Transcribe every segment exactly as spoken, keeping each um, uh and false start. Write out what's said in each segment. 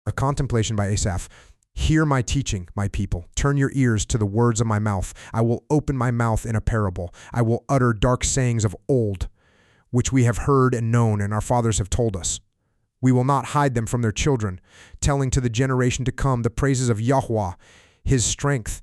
A contemplation by Asaph. Hear my teaching, my people. Turn your ears to the words of my mouth. I will open my mouth in a parable. I will utter dark sayings of old, which we have heard and known, and our fathers have told us. We will not hide them from their children, telling to the generation to come the praises of Yahweh, his strength,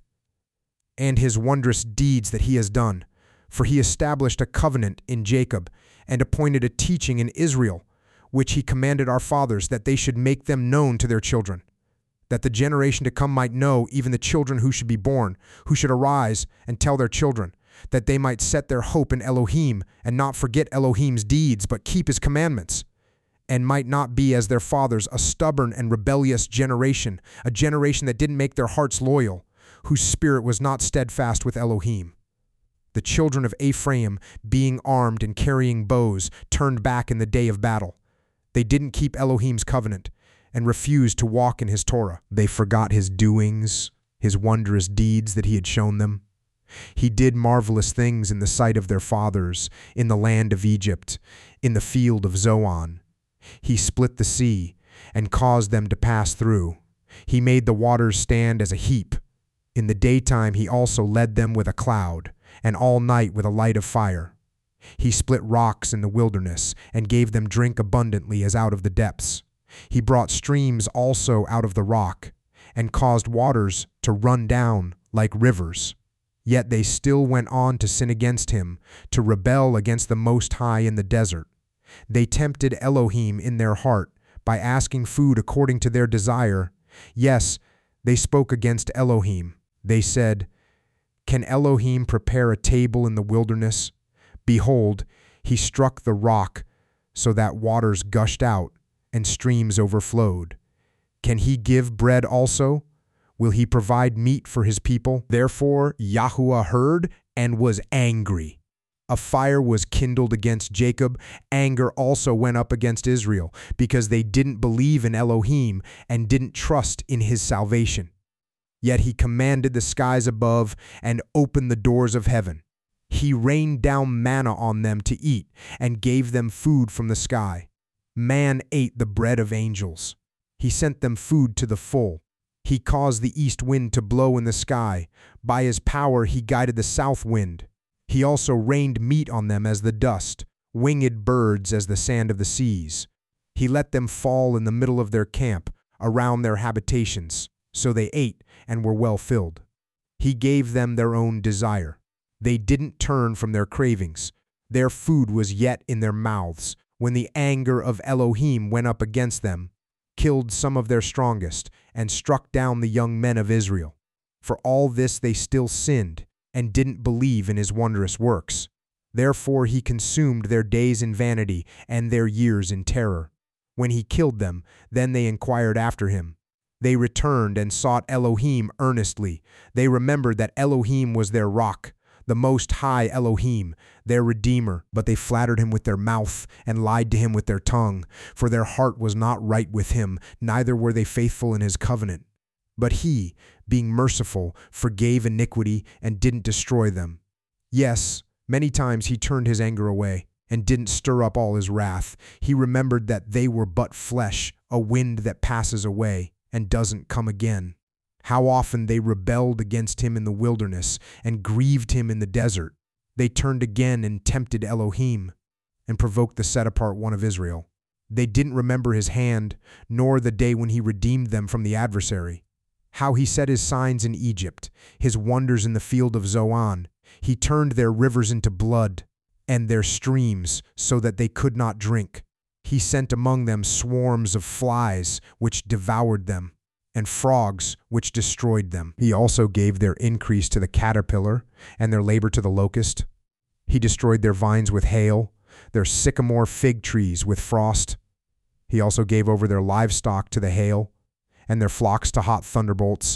and his wondrous deeds that he has done. For he established a covenant in Jacob, and appointed a teaching in Israel, which he commanded our fathers, that they should make them known to their children, that the generation to come might know, even the children who should be born, who should arise and tell their children, that they might set their hope in Elohim, and not forget Elohim's deeds, but keep his commandments, and might not be as their fathers, a stubborn and rebellious generation, a generation that didn't make their hearts loyal, whose spirit was not steadfast with Elohim. The children of Ephraim, being armed and carrying bows, turned back in the day of battle. They didn't keep Elohim's covenant and refused to walk in his Torah. They forgot his doings, his wondrous deeds that he had shown them. He did marvelous things in the sight of their fathers, in the land of Egypt, in the field of Zoan. He split the sea and caused them to pass through. He made the waters stand as a heap. In the daytime he also led them with a cloud, and all night with a light of fire. He split rocks in the wilderness, and gave them drink abundantly as out of the depths. He brought streams also out of the rock, and caused waters to run down like rivers. Yet they still went on to sin against him, to rebel against the Most High in the desert. They tempted Elohim in their heart, by asking food according to their desire. Yes, they spoke against Elohim. They said, Can Elohim prepare a table in the wilderness? Behold, he struck the rock, so that waters gushed out, and streams overflowed. Can he give bread also? Will he provide meat for his people? Therefore Yahuwah heard and was angry. A fire was kindled against Jacob. Anger also went up against Israel, because they didn't believe in Elohim and didn't trust in his salvation. Yet he commanded the skies above and opened the doors of heaven. He rained down manna on them to eat and gave them food from the sky. Man ate the bread of angels. He sent them food to the full. He caused the east wind to blow in the sky. By his power he guided the south wind. He also rained meat on them as the dust, winged birds as the sand of the seas. He let them fall in the middle of their camp, around their habitations. So they ate and were well filled. He gave them their own desire. They didn't turn from their cravings. Their food was yet in their mouths, when the anger of Elohim went up against them, killed some of their strongest, and struck down the young men of Israel. For all this they still sinned, and didn't believe in his wondrous works. Therefore he consumed their days in vanity, and their years in terror. When he killed them, then they inquired after him. They returned and sought Elohim earnestly. They remembered that Elohim was their rock, the Most High Elohim, their Redeemer. But they flattered him with their mouth and lied to him with their tongue, for their heart was not right with him, neither were they faithful in his covenant. But he, being merciful, forgave iniquity and didn't destroy them. Yes, many times he turned his anger away and didn't stir up all his wrath. He remembered that they were but flesh, a wind that passes away and doesn't come again. How often they rebelled against him in the wilderness and grieved him in the desert. They turned again and tempted Elohim and provoked the set-apart one of Israel. They didn't remember his hand, nor the day when he redeemed them from the adversary. How he set his signs in Egypt, his wonders in the field of Zoan. He turned their rivers into blood, and their streams so that they could not drink. He sent among them swarms of flies, which devoured them, and frogs, which destroyed them. He also gave their increase to the caterpillar, and their labor to the locust. He destroyed their vines with hail, their sycamore fig trees with frost. He also gave over their livestock to the hail, and their flocks to hot thunderbolts.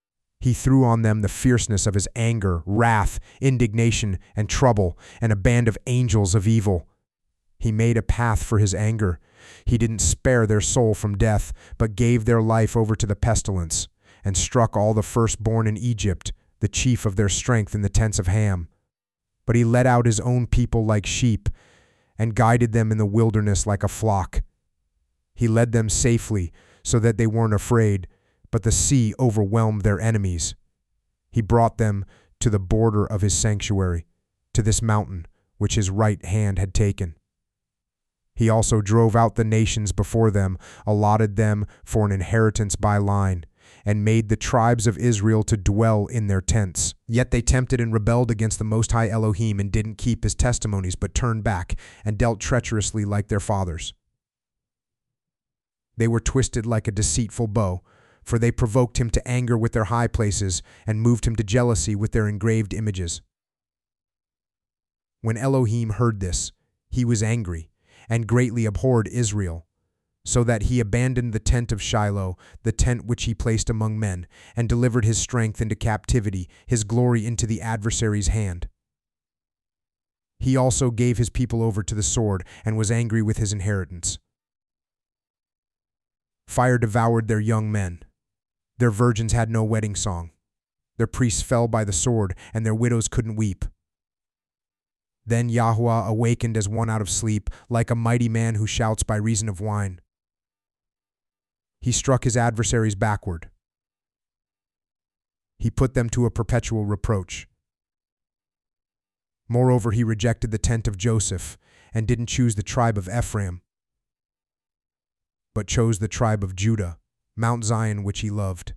He threw on them the fierceness of his anger, wrath, indignation, and trouble, and a band of angels of evil. He made a path for his anger. He didn't spare their soul from death, but gave their life over to the pestilence, and struck all the firstborn in Egypt, the chief of their strength in the tents of Ham. But he led out his own people like sheep, and guided them in the wilderness like a flock. He led them safely, so that they weren't afraid, but the sea overwhelmed their enemies. He brought them to the border of his sanctuary, to this mountain which his right hand had taken. He also drove out the nations before them, allotted them for an inheritance by line, and made the tribes of Israel to dwell in their tents. Yet they tempted and rebelled against the Most High Elohim and didn't keep his testimonies, but turned back and dealt treacherously like their fathers. They were twisted like a deceitful bow, for they provoked him to anger with their high places and moved him to jealousy with their engraved images. When Elohim heard this, he was angry and greatly abhorred Israel, so that he abandoned the tent of Shiloh, the tent which he placed among men, and delivered his strength into captivity, his glory into the adversary's hand. He also gave his people over to the sword and was angry with his inheritance. Fire devoured their young men. Their virgins had no wedding song. Their priests fell by the sword, and their widows couldn't weep. Then Yahuwah awakened as one out of sleep, like a mighty man who shouts by reason of wine. He struck his adversaries backward. He put them to a perpetual reproach. Moreover, he rejected the tent of Joseph and didn't choose the tribe of Ephraim, but chose the tribe of Judah, Mount Zion, which he loved.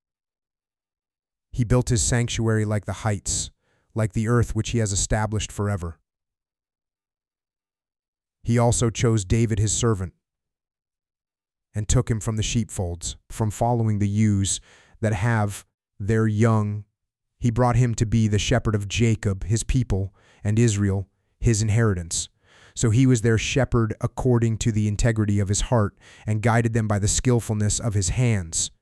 He built his sanctuary like the heights, like the earth which he has established forever. He also chose David his servant, and took him from the sheepfolds, from following the ewes that have their young. He brought him to be the shepherd of Jacob, his people, and Israel, his inheritance. So he was their shepherd according to the integrity of his heart, and guided them by the skillfulness of his hands.